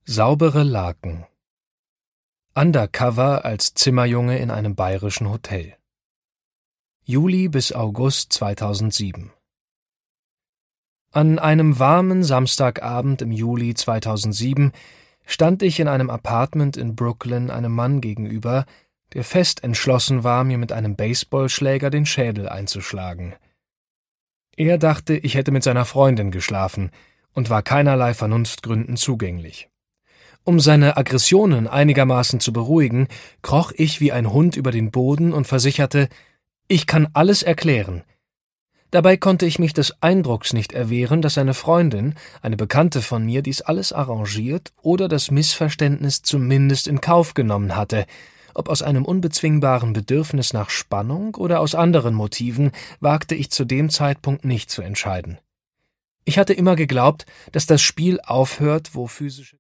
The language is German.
Saubere Laken. Undercover als Zimmerjunge in einem bayerischen Hotel. Juli bis August 2007. An einem warmen Samstagabend im Juli 2007 stand ich in einem Apartment in Brooklyn einem Mann gegenüber, der fest entschlossen war, mir mit einem Baseballschläger den Schädel einzuschlagen. Er dachte, ich hätte mit seiner Freundin geschlafen und war keinerlei Vernunftgründen zugänglich. Um seine Aggressionen einigermaßen zu beruhigen, kroch ich wie ein Hund über den Boden und versicherte, ich kann alles erklären. Dabei konnte ich mich des Eindrucks nicht erwehren, dass seine Freundin, eine Bekannte von mir, dies alles arrangiert oder das Missverständnis zumindest in Kauf genommen hatte. Ob aus einem unbezwingbaren Bedürfnis nach Spannung oder aus anderen Motiven, wagte ich zu dem Zeitpunkt nicht zu entscheiden. Ich hatte immer geglaubt, dass das Spiel aufhört, wo physische